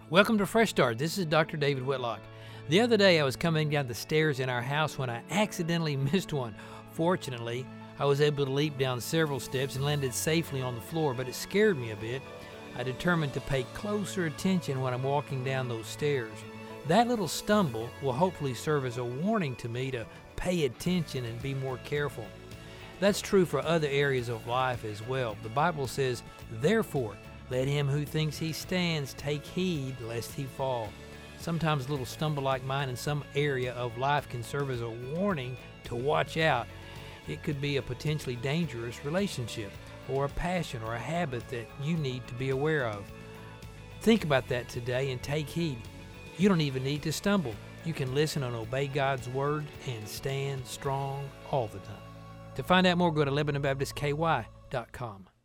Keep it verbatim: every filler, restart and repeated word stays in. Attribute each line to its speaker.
Speaker 1: Welcome to Fresh Start. This is Doctor David Whitlock. The other day I was coming down the stairs in our house when I accidentally missed one. Fortunately, I was able to leap down several steps and landed safely on the floor, but it scared me a bit. I determined to pay closer attention when I'm walking down those stairs. That little stumble will hopefully serve as a warning to me to pay attention and be more careful. That's true for other areas of life as well. The Bible says, "Therefore, let him who thinks he stands take heed lest he fall." Sometimes a little stumble like mine in some area of life can serve as a warning to watch out. It could be a potentially dangerous relationship or a passion or a habit that you need to be aware of. Think about that today and take heed. You don't even need to stumble. You can listen and obey God's word and stand strong all the time. To find out more, go to Lebanon Baptist K Y dot com.